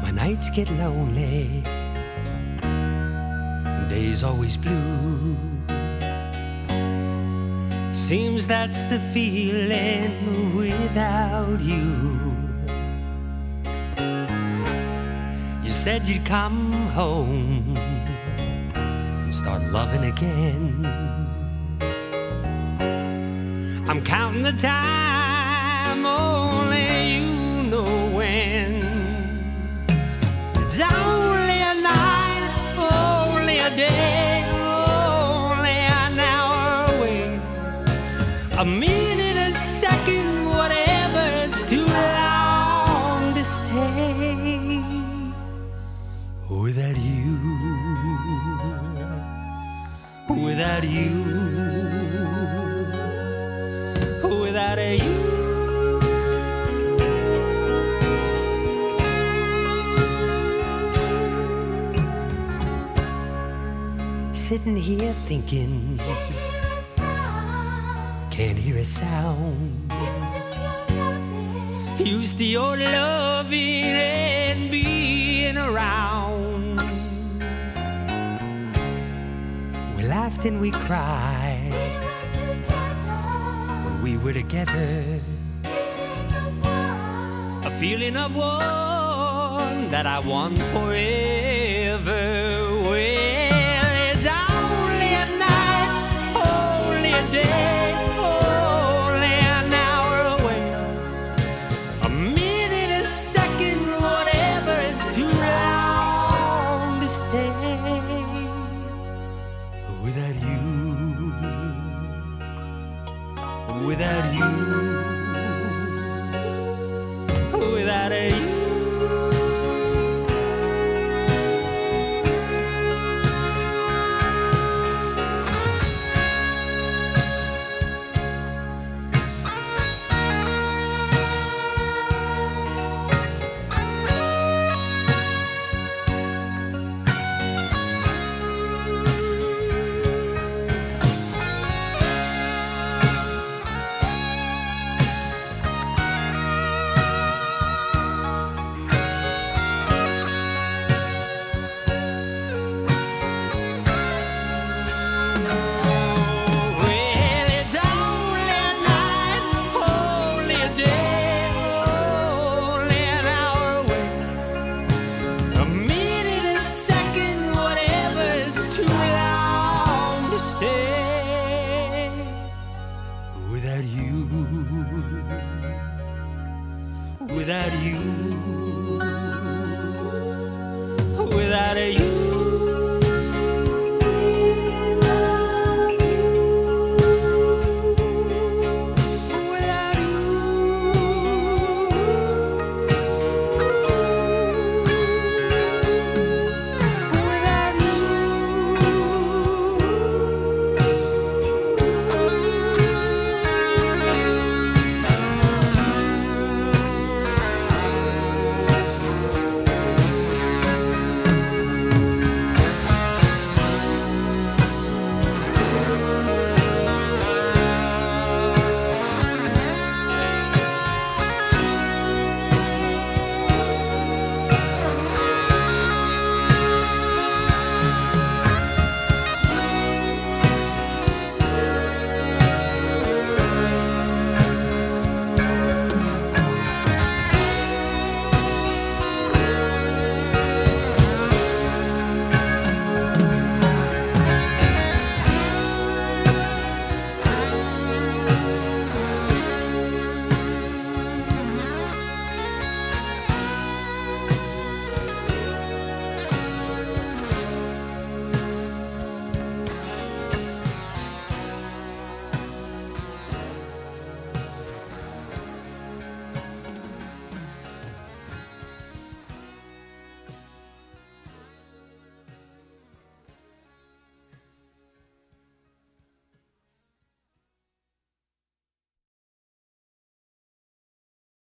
My nights get lonely, days always blue. Seems that's the feeling without you. You said you'd come home and start loving again. I'm counting the time, only you know when. It's only a night, only a day, only an hour away. A minute, a second, whatever, it's too long to stay without you, without you, without you. Sitting here thinking, can't hear a sound. Used to your loving and being around. We laughed and we cried when we were together. A feeling of one that I want forever. Day, only an hour away. A minute, a second, whatever, it's too long to stay without you, without you, without you. Without you, without you, without you.